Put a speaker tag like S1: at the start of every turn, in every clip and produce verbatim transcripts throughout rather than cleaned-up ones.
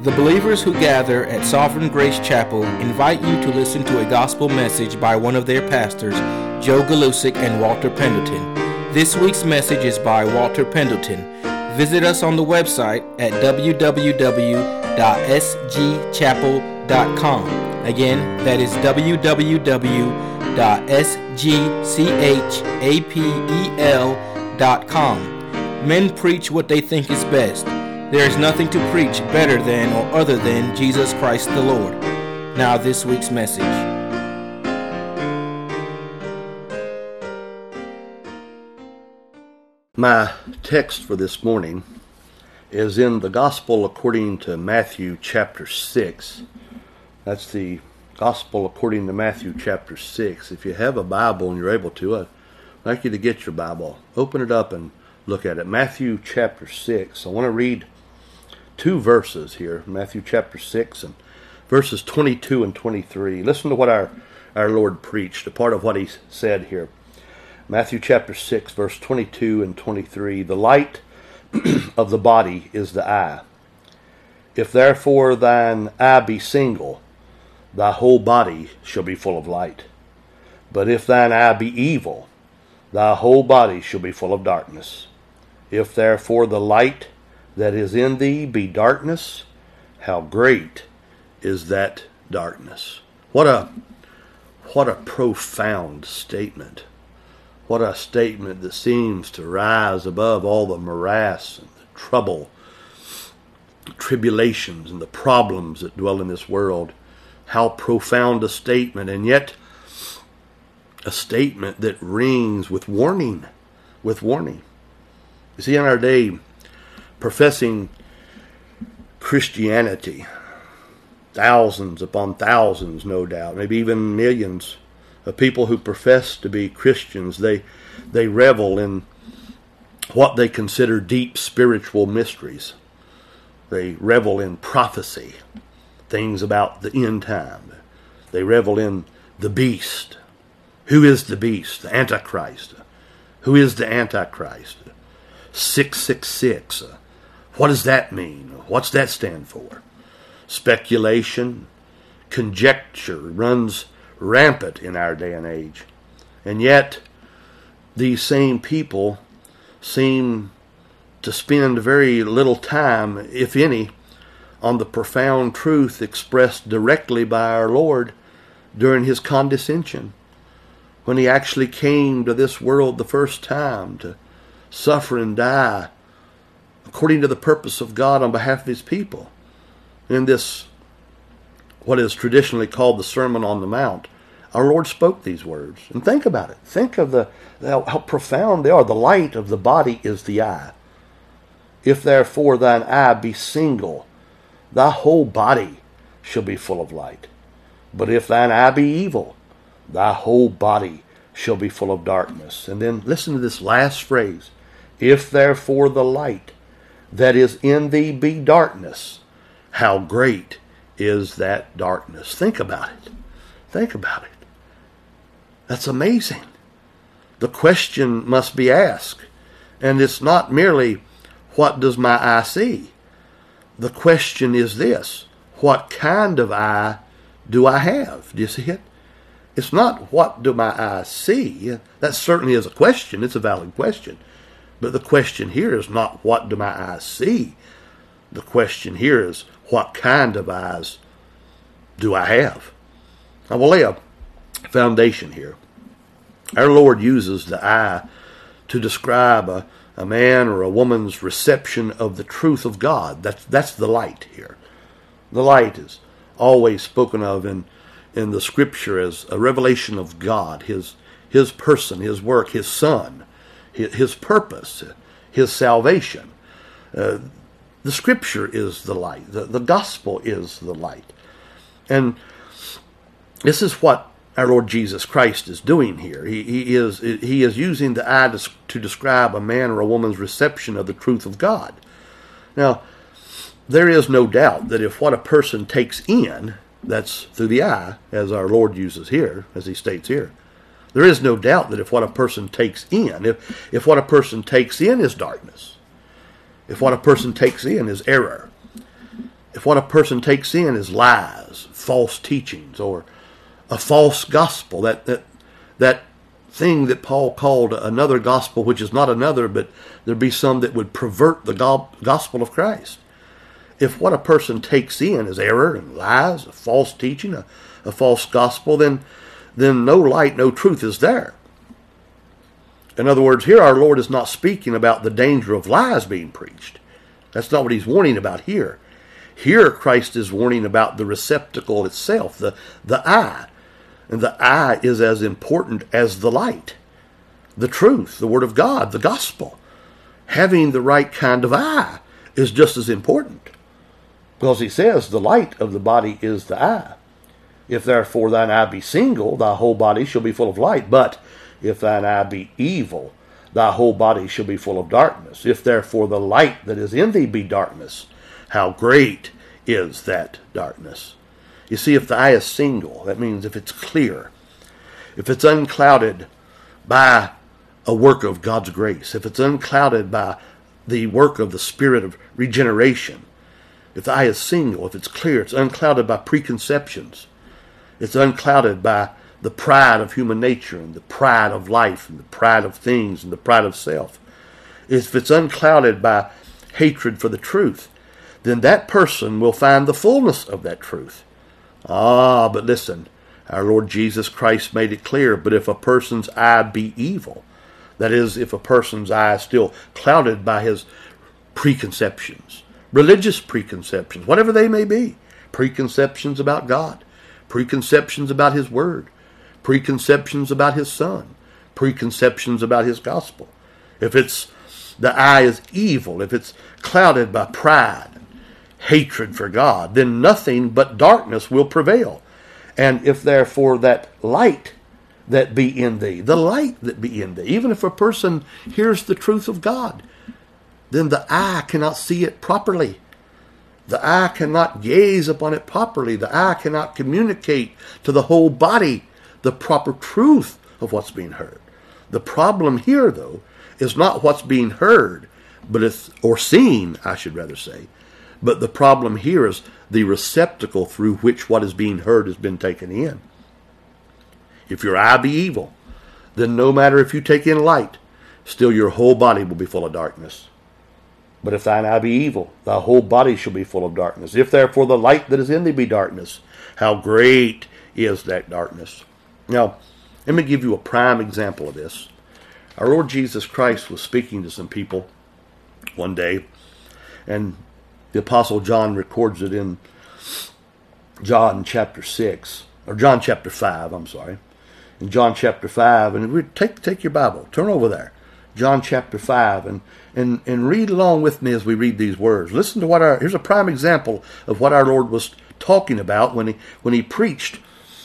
S1: The believers who gather at Sovereign Grace Chapel invite you to listen to a gospel message by one of their pastors, Joe Galusic and Walter Pendleton. This week's message is by Walter Pendleton. Visit us on the website at w w w dot s g chapel dot com. Again, that is w w w dot s g chapel dot com. Men preach what they think is best. There is nothing to preach better than or other than Jesus Christ the Lord. Now this week's message.
S2: My text for this morning is in the Gospel according to Matthew chapter six. That's the Gospel according to Matthew chapter six. If you have a Bible and you're able to, I'd like you to get your Bible. Open it up and look at it. Matthew chapter six. I want to read two verses here. Matthew chapter six and verses twenty-two and twenty-three. Listen to what our, our Lord preached, a part of what he said here. Matthew chapter six, verse twenty-two and twenty-three. The light of the body is the eye. If therefore thine eye be single, thy whole body shall be full of light. But if thine eye be evil, thy whole body shall be full of darkness. If therefore the light that is in thee be darkness, how great is that darkness. What a what a profound statement. What a statement that seems to rise above all the morass and the trouble, the tribulations and the problems that dwell in this world. How profound a statement, and yet a statement that rings with warning, with warning. You see, in our day, professing Christianity, thousands upon thousands, no doubt, maybe even millions of people who profess to be Christians, they they revel in what they consider deep spiritual mysteries. They revel in prophecy, things about the end time. They revel in the beast. Who is the beast? The Antichrist. Who is the Antichrist? six six six. What does that mean? What's that stand for? Speculation, conjecture runs rampant in our day and age. And yet, these same people seem to spend very little time, if any, on the profound truth expressed directly by our Lord during his condescension, when he actually came to this world the first time to suffer and die according to the purpose of God on behalf of his people. In this, what is traditionally called the Sermon on the Mount, our Lord spoke these words. And think about it. Think of the how, how profound they are. The light of the body is the eye. If therefore thine eye be single, thy whole body shall be full of light. But if thine eye be evil, thy whole body shall be full of darkness. And then listen to this last phrase. If therefore the light that is in thee be darkness, how great is that darkness. Think about it. Think about it. That's amazing. The question must be asked. And it's not merely, what does my eye see? The question is this, what kind of eye do I have? Do you see it? It's not, what do my eyes see? That certainly is a question. It's a valid question. But the question here is not, what do my eyes see? The question here is, what kind of eyes do I have? I will lay a foundation here. Our Lord uses the eye to describe a, a man or a woman's reception of the truth of God. That's, that's the light here. The light is always spoken of in, in the Scripture as a revelation of God, His, His person, His work, His Son, His, His purpose, His salvation. Uh, the Scripture is the light. The, the Gospel is the light. And this is what our Lord Jesus Christ is doing here. He, he is he is using the eye to, to describe a man or a woman's reception of the truth of God. Now, there is no doubt that if what a person takes in, that's through the eye, as our Lord uses here, as he states here, there is no doubt that if what a person takes in, if, if what a person takes in is darkness, if what a person takes in is error, if what a person takes in is lies, false teachings, or a false gospel, that that that thing that Paul called another gospel, which is not another, but there be some that would pervert the gospel of Christ. If what a person takes in is error and lies, a false teaching, a, a false gospel, then then no light, no truth is there. In other words, here our Lord is not speaking about the danger of lies being preached. That's not what he's warning about here. Here Christ is warning about the receptacle itself, the, the eye. And the eye is as important as the light, the truth, the Word of God, the gospel. Having the right kind of eye is just as important. Because he says the light of the body is the eye. If therefore thine eye be single, thy whole body shall be full of light. But if thine eye be evil, thy whole body shall be full of darkness. If therefore the light that is in thee be darkness, how great is that darkness? You see, if the eye is single, that means if it's clear, if it's unclouded by a work of God's grace, if it's unclouded by the work of the Spirit of regeneration, if the eye is single, if it's clear, it's unclouded by preconceptions, it's unclouded by the pride of human nature and the pride of life and the pride of things and the pride of self, if it's unclouded by hatred for the truth, then that person will find the fullness of that truth. Ah, but listen, our Lord Jesus Christ made it clear, but if a person's eye be evil, that is, if a person's eye is still clouded by his preconceptions, religious preconceptions, whatever they may be, preconceptions about God, preconceptions about his word, preconceptions about his son, preconceptions about his gospel. If it's the eye is evil, if it's clouded by pride, hatred for God, then nothing but darkness will prevail. And if therefore that light that be in thee, the light that be in thee, even if a person hears the truth of God, then the eye cannot see it properly. The eye cannot gaze upon it properly. The eye cannot communicate to the whole body the proper truth of what's being heard. The problem here, though, is not what's being heard, but it's, or seen, I should rather say, but the problem here is the receptacle through which what is being heard has been taken in. If your eye be evil, then no matter if you take in light, still your whole body will be full of darkness. But if thine eye be evil, thy whole body shall be full of darkness. If therefore the light that is in thee be darkness, how great is that darkness? Now, let me give you a prime example of this. Our Lord Jesus Christ was speaking to some people one day, and the Apostle John records it in John chapter six, or John chapter five, I'm sorry. In John chapter five, and we take take your Bible, turn over there. John chapter five, and, and, and read along with me as we read these words. Listen to what our, here's a prime example of what our Lord was talking about when he, when he preached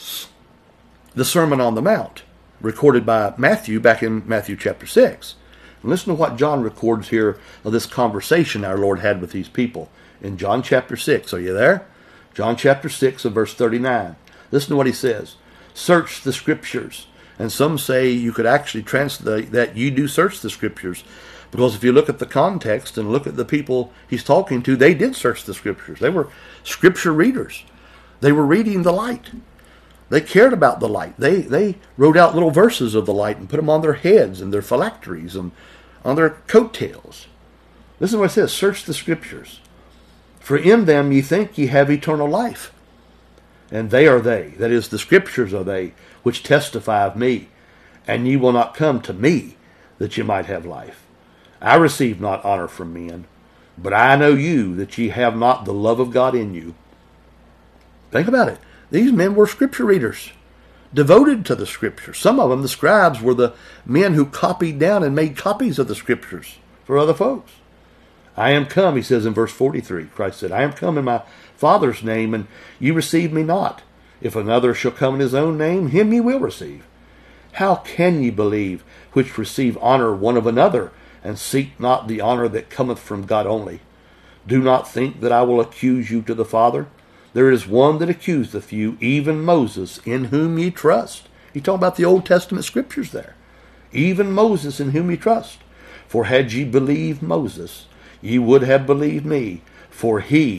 S2: the Sermon on the Mount, recorded by Matthew back in Matthew chapter six. And listen to what John records here of this conversation our Lord had with these people in John chapter six. Are you there? John chapter six and verse thirty-nine. Listen to what he says. Search the scriptures. And some say you could actually translate that you do search the scriptures. Because if you look at the context and look at the people he's talking to, they did search the scriptures. They were scripture readers. They were reading the light. They cared about the light. They they wrote out little verses of the light and put them on their heads and their phylacteries and on their coattails. Listen to what it says. Search the scriptures. For in them ye think ye have eternal life. And they are they, that is, the scriptures are they, which testify of me. And ye will not come to me, that ye might have life. I receive not honor from men, but I know you, that ye have not the love of God in you. Think about it. These men were scripture readers, devoted to the scriptures. Some of them, the scribes, were the men who copied down and made copies of the scriptures for other folks. I am come, he says in verse forty-three, Christ said, I am come in my Father's name, and you receive me not. If another shall come in his own name, him ye will receive. How can ye believe, which receive honor one of another, and seek not the honor that cometh from God only? Do not think that I will accuse you to the Father. There is one that accuseth you, even Moses, in whom ye trust. He's talking about the Old Testament scriptures there. Even Moses, in whom ye trust. For had ye believed Moses, ye would have believed me, for he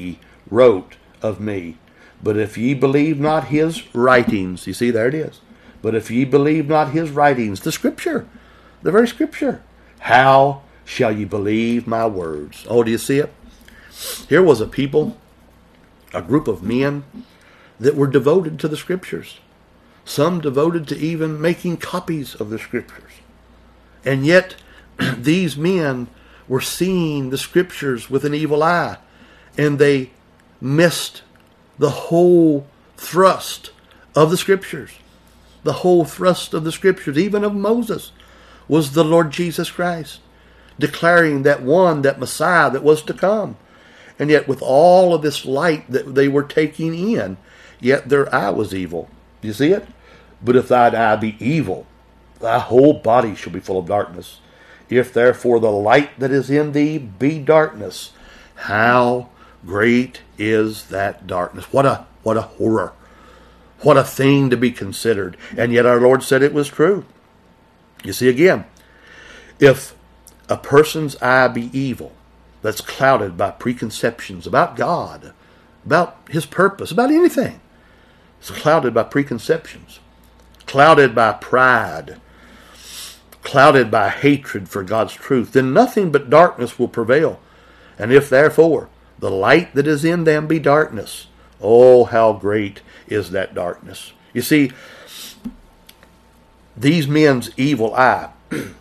S2: wrote of me. But if ye believe not his writings, you see, there it is. But if ye believe not his writings, the Scripture, the very Scripture, how shall ye believe my words? Oh, do you see it? Here was a people, a group of men that were devoted to the Scriptures. Some devoted to even making copies of the Scriptures. And yet, these men were seeing the Scriptures with an evil eye. And they missed the whole thrust of the Scriptures. The whole thrust of the Scriptures, even of Moses, was the Lord Jesus Christ, declaring that one, that Messiah that was to come. And yet with all of this light that they were taking in, yet their eye was evil. Do you see it? But if thine eye be evil, thy whole body shall be full of darkness. If therefore the light that is in thee be darkness, how great is that darkness. What a what a horror. What a thing to be considered. And yet our Lord said it was true. You see again, if a person's eye be evil, that's clouded by preconceptions about God, about his purpose, about anything, it's clouded by preconceptions, clouded by pride, clouded by hatred for God's truth, then nothing but darkness will prevail. And if therefore the light that is in them be darkness, oh, how great is that darkness. You see, these men's evil eye,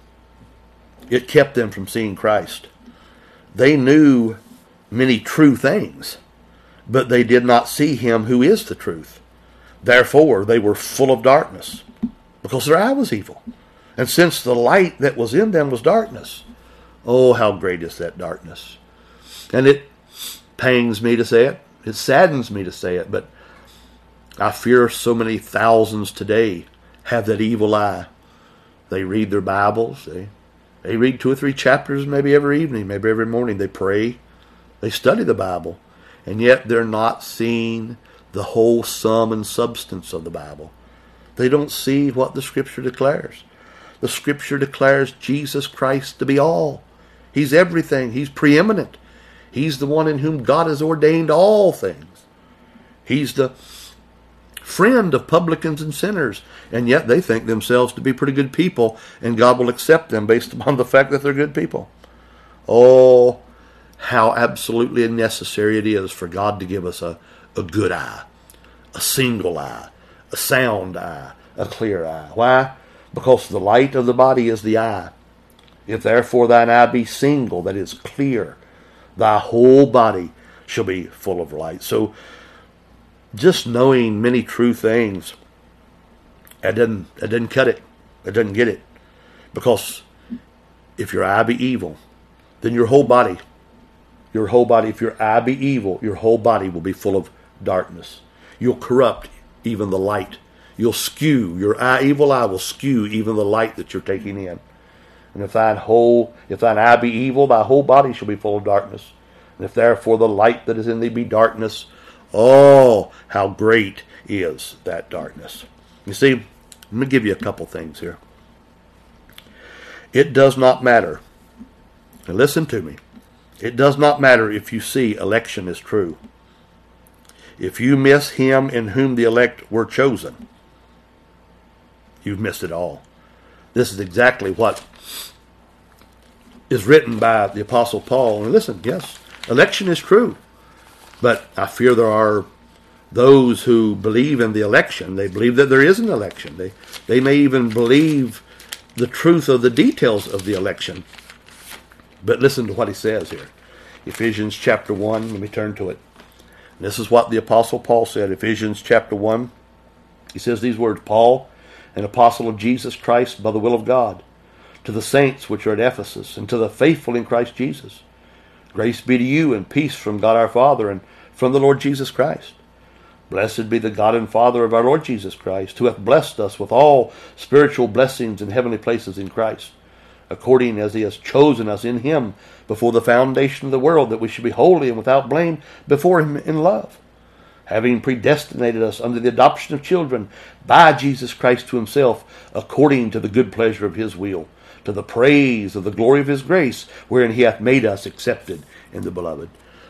S2: it kept them from seeing Christ. They knew many true things, but they did not see him who is the truth. Therefore, they were full of darkness, because their eye was evil. And since the light that was in them was darkness, oh, how great is that darkness. And it pangs me to say it. It saddens me to say it, but I fear so many thousands today have that evil eye. They read their Bibles. They, they read two or three chapters maybe every evening, maybe every morning. They pray. They study the Bible. And yet they're not seeing the whole sum and substance of the Bible. They don't see what the Scripture declares. The Scripture declares Jesus Christ to be all. He's everything. He's preeminent. He's the one in whom God has ordained all things. He's the friend of publicans and sinners. And yet they think themselves to be pretty good people, and God will accept them based upon the fact that they're good people. Oh, how absolutely necessary it is for God to give us a, a good eye, a single eye, a sound eye, a clear eye. Why? Because the light of the body is the eye. If therefore thine eye be single, that is clear, thy whole body shall be full of light. So, just knowing many true things, it doesn't, it doesn't cut it. It doesn't get it. Because if your eye be evil, then your whole body, your whole body, if your eye be evil, your whole body will be full of darkness. You'll corrupt even the light. You'll skew, your eye, evil eye will skew even the light that you're taking in. And if thine whole, if thine eye be evil, thy whole body shall be full of darkness. And if therefore the light that is in thee be darkness, oh, how great is that darkness. You see, let me give you a couple things here. It does not matter, and listen to me, it does not matter if you see election is true. If you miss him in whom the elect were chosen, you've missed it all. This is exactly what is written by the Apostle Paul. And listen, yes, election is true. But I fear there are those who believe in the election. They believe that there is an election. They, they may even believe the truth of the details of the election. But listen to what he says here. Ephesians chapter one, let me turn to it. This is what the Apostle Paul said, Ephesians chapter one. He says these words, Paul, an apostle of Jesus Christ by the will of God, to the saints which are at Ephesus, and to the faithful in Christ Jesus. Grace be to you and peace from God our Father and from the Lord Jesus Christ. Blessed be the God and Father of our Lord Jesus Christ, who hath blessed us with all spiritual blessings in heavenly places in Christ, according as he has chosen us in him before the foundation of the world, that we should be holy and without blame before him in love, having predestinated us unto the adoption of children by Jesus Christ to himself, according to the good pleasure of his will, to the praise of the glory of his grace, wherein he hath made us accepted in the beloved.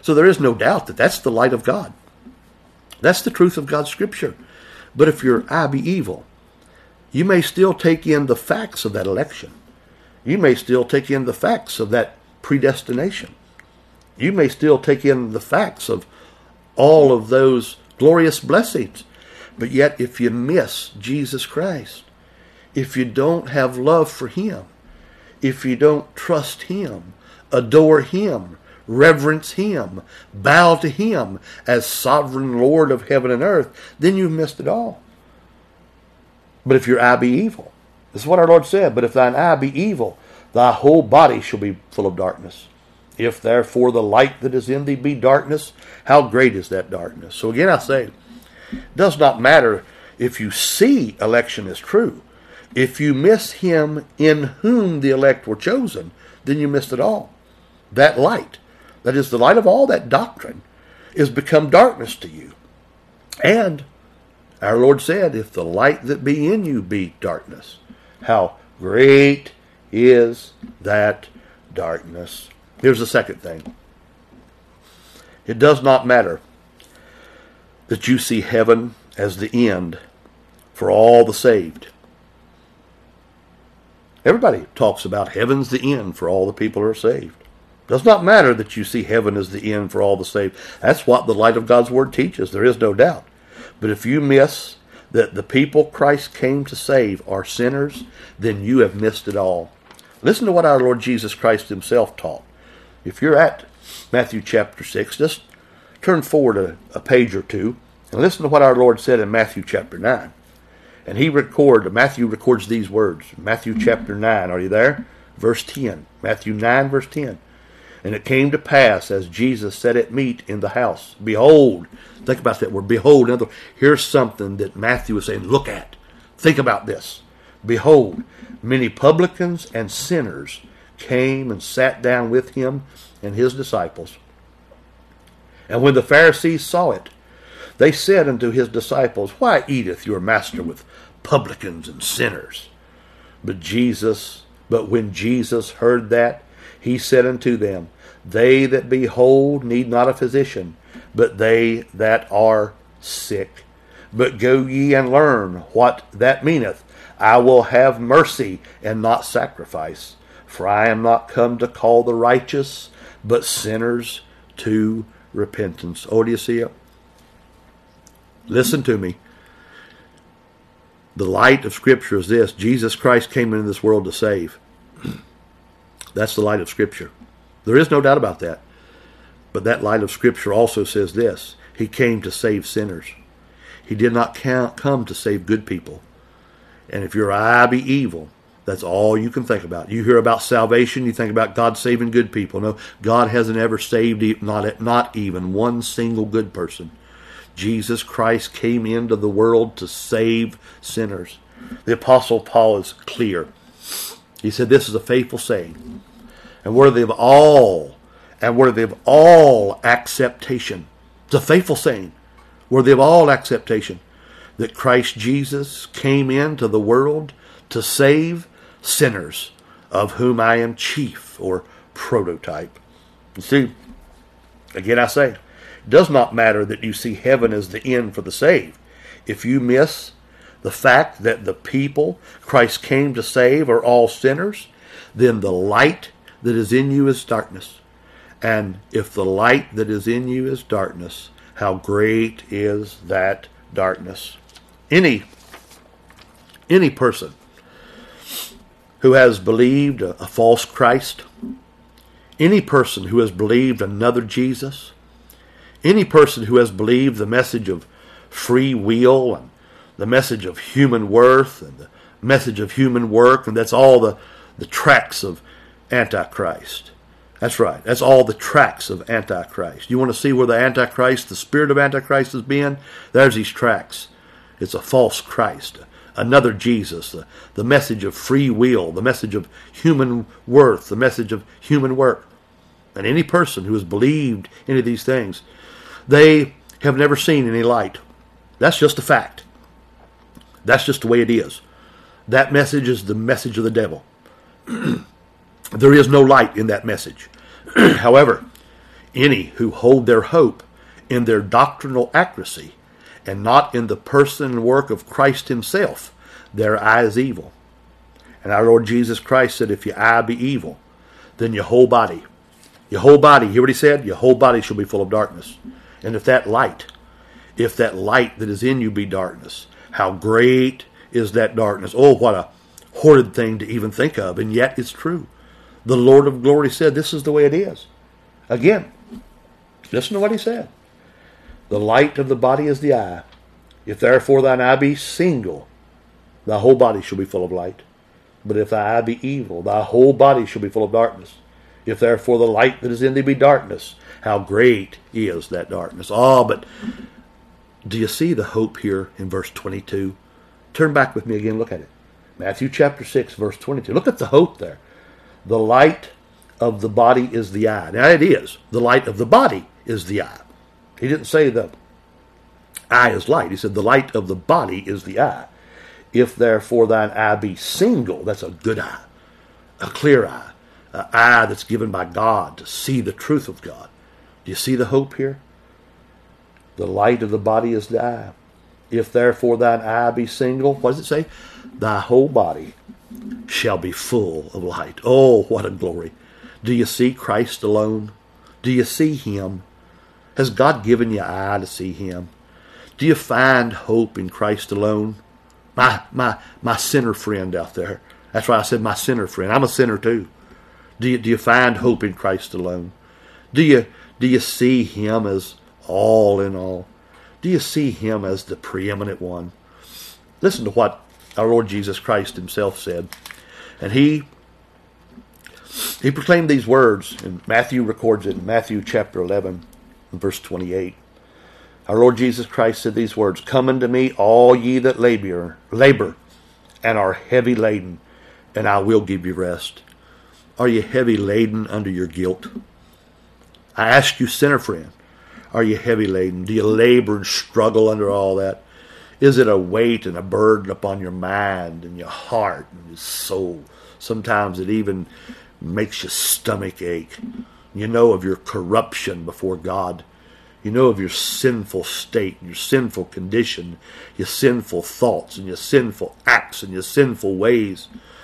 S2: So there is no doubt that that's the light of God. That's the truth of God's Scripture. But if your eye be evil, you may still take in the facts of that election. You may still take in the facts of that predestination. You may still take in the facts of all of those glorious blessings. But yet, if you miss Jesus Christ, if you don't have love for Him, if you don't trust Him, adore Him, reverence Him, bow to Him as sovereign Lord of heaven and earth, then you've missed it all. But if your eye be evil, this is what our Lord said, but if thine eye be evil, thy whole body shall be full of darkness. If therefore the light that is in thee be darkness, how great is that darkness? So again I say, it does not matter if you see election as true. If you miss Him in whom the elect were chosen, then you missed it all. That light, that is the light of all that doctrine, is become darkness to you. And our Lord said, if the light that be in you be darkness, how great is that darkness. Here's the second thing. It does not matter that you see heaven as the end for all the saved. Everybody talks about heaven's the end for all the people who are saved. It does not matter that you see heaven as the end for all the saved. That's what the light of God's Word teaches. There is no doubt. But if you miss that the people Christ came to save are sinners, then you have missed it all. Listen to what our Lord Jesus Christ Himself taught. If you're at Matthew chapter six, just turn forward a, a page or two and listen to what our Lord said in Matthew chapter nine. And he record, Matthew records these words. Matthew chapter nine, are you there? Verse ten. Matthew nine, verse ten. And it came to pass, as Jesus sat at meat in the house, behold, think about that word, behold. In other words, here's something that Matthew is saying, look at. Think about this. Behold, many publicans and sinners came and sat down with him and his disciples. And when the Pharisees saw it, they said unto his disciples, why eateth your master with publicans and sinners? But Jesus, but when Jesus heard that, he said unto them, they that be whole need not a physician, but they that are sick. But go ye and learn what that meaneth. I will have mercy and not sacrifice. For I am not come to call the righteous, but sinners to repentance. Oh, do you see it? Listen to me. The light of Scripture is this. Jesus Christ came into this world to save. That's the light of Scripture. There is no doubt about that. But that light of Scripture also says this. He came to save sinners. He did not come to save good people. And if your eye be evil, that's all you can think about. You hear about salvation, you think about God saving good people. No, God hasn't ever saved not, not even one single good person. Jesus Christ came into the world to save sinners. The Apostle Paul is clear. He said this is a faithful saying, and worthy of all, and worthy of all acceptation. It's a faithful saying, worthy of all acceptation, that Christ Jesus came into the world to save sinners, of whom I am chief or prototype. You see, again I say, it does not matter that you see heaven as the end for the saved. If you miss the fact that the people Christ came to save are all sinners, then the light that is in you is darkness. And if the light that is in you is darkness, how great is that darkness? Any, any person who has believed a, a false Christ, any person who has believed another Jesus, any person who has believed the message of free will and the message of human worth and the message of human work, and that's all the, the tracks of Antichrist. That's right. That's all the tracks of Antichrist. You want to see where the Antichrist, the spirit of Antichrist has been? There's these tracks. It's a false Christ, another Jesus, the, the message of free will, the message of human worth, the message of human work. And any person who has believed any of these things, they have never seen any light. That's just a fact. That's just the way it is. That message is the message of the devil. There is no light in that message. However, Any who hold their hope in their doctrinal accuracy and not in the person and work of Christ himself, their eye is evil. And our Lord Jesus Christ said, if your eye be evil, then your whole body, your whole body, hear what he said? Your whole body shall be full of darkness. And if that light, if that light that is in you be darkness, how great is that darkness? Oh, what a horrid thing to even think of, and yet it's true. The Lord of glory said this is the way it is. Again, listen to what he said. The light of the body is the eye. If therefore thine eye be single, thy whole body shall be full of light. But if thy eye be evil, thy whole body shall be full of darkness. If therefore the light that is in thee be darkness, how great is that darkness. Ah, but do you see the hope here in verse twenty-two? Turn back with me again, look at it. Matthew chapter six, verse twenty-two. Look at the hope there. The light of the body is the eye. Now it is. The light of the body is the eye. He didn't say the eye is light. He said the light of the body is the eye. If therefore thine eye be single, that's a good eye, a clear eye, an eye that's given by God to see the truth of God. Do you see the hope here? The light of the body is the eye. If therefore thine eye be single, what does it say? Thy whole body shall be full of light. Oh, what a glory. Do you see Christ alone? Do you see him? Has God given you eye to see him? Do you find hope in Christ alone? My my my sinner friend out there. That's why I said my sinner friend. I'm a sinner too. Do you do you find hope in Christ alone? Do you do you see him as all in all? Do you see him as the preeminent one? Listen to what our Lord Jesus Christ himself said. And he he proclaimed these words, and Matthew records it in Matthew chapter eleven, verse twenty-eight. Our Lord Jesus Christ said these words, come unto me, all ye that labor, labor and are heavy laden, and I will give you rest. Are you heavy laden under your guilt? I ask you, sinner friend, are you heavy laden? Do you labor and struggle under all that? Is it a weight and a burden upon your mind and your heart and your soul? Sometimes it even makes your stomach ache. You know of your corruption before God. You know of your sinful state, your sinful condition, your sinful thoughts and your sinful acts and your sinful ways.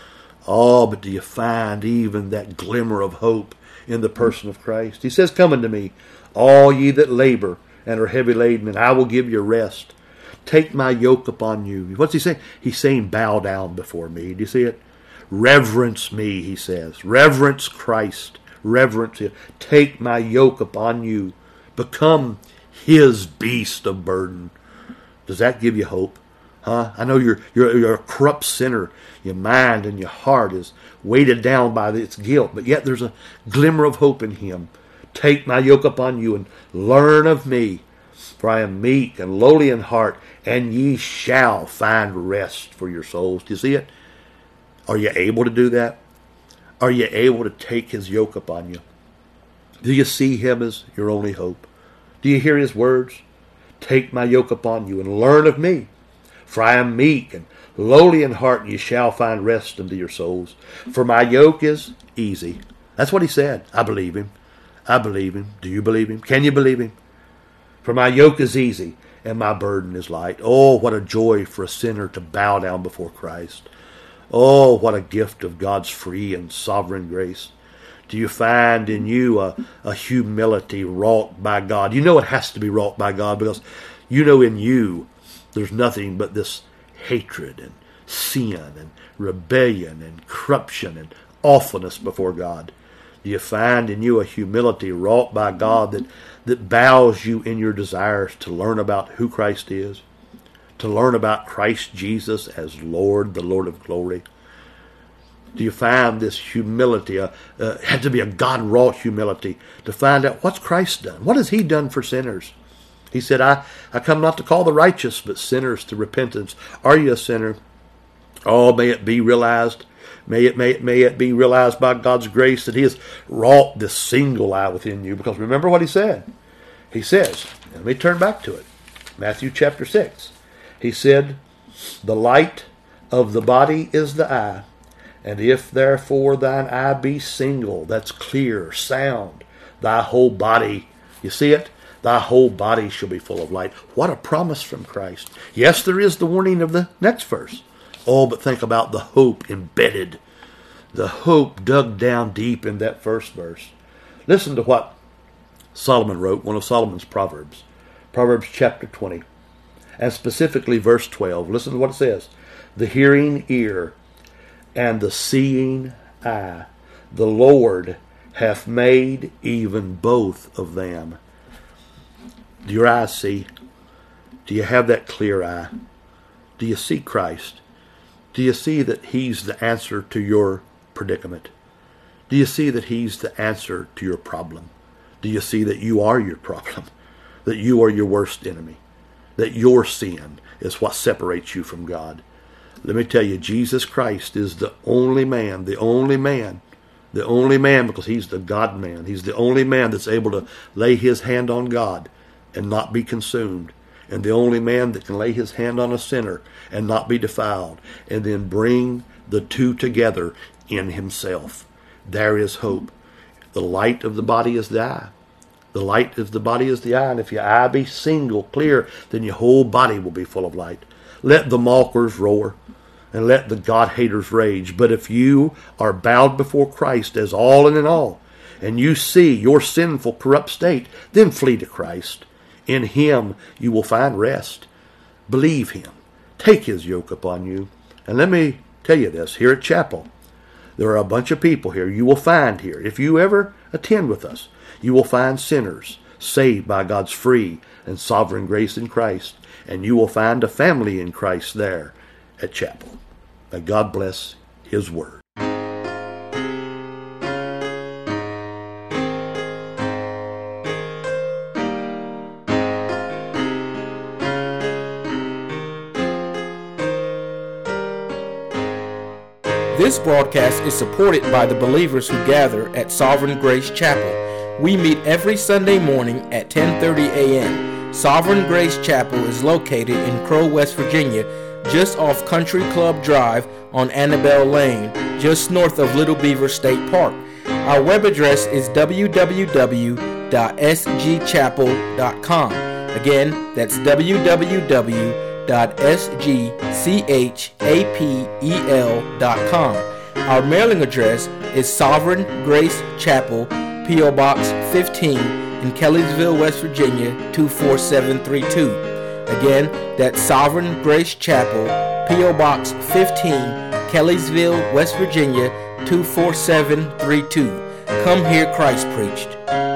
S2: Oh, but do you find even that glimmer of hope in the person of Christ? He says, come unto me, all ye that labor and are heavy laden, and I will give you rest. Take my yoke upon you. What's he saying? He's saying, bow down before me. Do you see it? Reverence me, he says. Reverence Christ. Reverence him. Take my yoke upon you. Become his beast of burden. Does that give you hope? Huh? I know you're, you're, you're a corrupt sinner. Your mind and your heart is weighted down by its guilt, but yet there's a glimmer of hope in him. Take my yoke upon you and learn of me, for I am meek and lowly in heart, and ye shall find rest for your souls. Do you see it? Are you able to do that? Are you able to take his yoke upon you? Do you see him as your only hope? Do you hear his words? Take my yoke upon you and learn of me, for I am meek and lowly in heart, and ye shall find rest unto your souls. For my yoke is easy. That's what he said. I believe him. I believe him. Do you believe him? Can you believe him? For my yoke is easy and my burden is light. Oh, what a joy for a sinner to bow down before Christ. Oh, what a gift of God's free and sovereign grace. Do you find in you a, a humility wrought by God? You know it has to be wrought by God, because you know in you there's nothing but this hatred and sin and rebellion and corruption and awfulness before God. Do you find in you a humility wrought by God that, that bows you in your desires to learn about who Christ is, to learn about Christ Jesus as Lord, the Lord of glory? Do you find this humility, uh, uh, had to be a God-wrought humility, to find out what's Christ done? What has he done for sinners? He said, I, I come not to call the righteous, but sinners to repentance. Are you a sinner? Oh, may it be realized. May it, may it, may it be realized by God's grace that he has wrought this single eye within you. Because remember what he said. He says, let me turn back to it. Matthew chapter six. He said, the light of the body is the eye. And if therefore thine eye be single, that's clear, sound, Thy whole body, you see it? Thy whole body shall be full of light. What a promise from Christ. Yes, there is the warning of the next verse. Oh, but think about the hope embedded. The hope dug down deep in that first verse. Listen to what Solomon wrote, one of Solomon's Proverbs. Proverbs chapter twenty. And specifically verse twelve. Listen to what it says. The hearing ear and the seeing eye, the Lord hath made even both of them. Do your eyes see? Do you have that clear eye? Do you see Christ? Do you see that He's the answer to your predicament? Do you see that He's the answer to your problem? Do you see that you are your problem? That you are your worst enemy? That your sin is what separates you from God? Let me tell you, Jesus Christ is the only man, the only man, the only man, because He's the God-man. He's the only man that's able to lay His hand on God and not be consumed. And the only man that can lay his hand on a sinner and not be defiled, and then bring the two together in Himself. There is hope. The light of the body is the eye. The light of the body is the eye. And if your eye be single, clear, then your whole body will be full of light. Let the mockers roar, and let the God-haters rage. But if you are bowed before Christ as all and in all, and you see your sinful, corrupt state, then flee to Christ. In Him you will find rest. Believe Him. Take His yoke upon you. And let me tell you this, here at Chapel, there are a bunch of people here you will find here. If you ever attend with us, you will find sinners saved by God's free and sovereign grace in Christ. And you will find a family in Christ there at Chapel. May God bless His Word.
S1: This broadcast is supported by the believers who gather at Sovereign Grace Chapel. We meet every Sunday morning at ten thirty a.m. Sovereign Grace Chapel is located in Crow, West Virginia, just off Country Club Drive on Annabelle Lane, just north of Little Beaver State Park. Our web address is w w w dot s g chapel dot com. Again, that's w w w dot s g chapel dot com. Our mailing address is Sovereign Grace Chapel, P O Box fifteen in Kelleysville, West Virginia two four seven three two. Again, that's Sovereign Grace Chapel, P O Box fifteen, Kelleysville, West Virginia two four seven three two. Come hear Christ preached.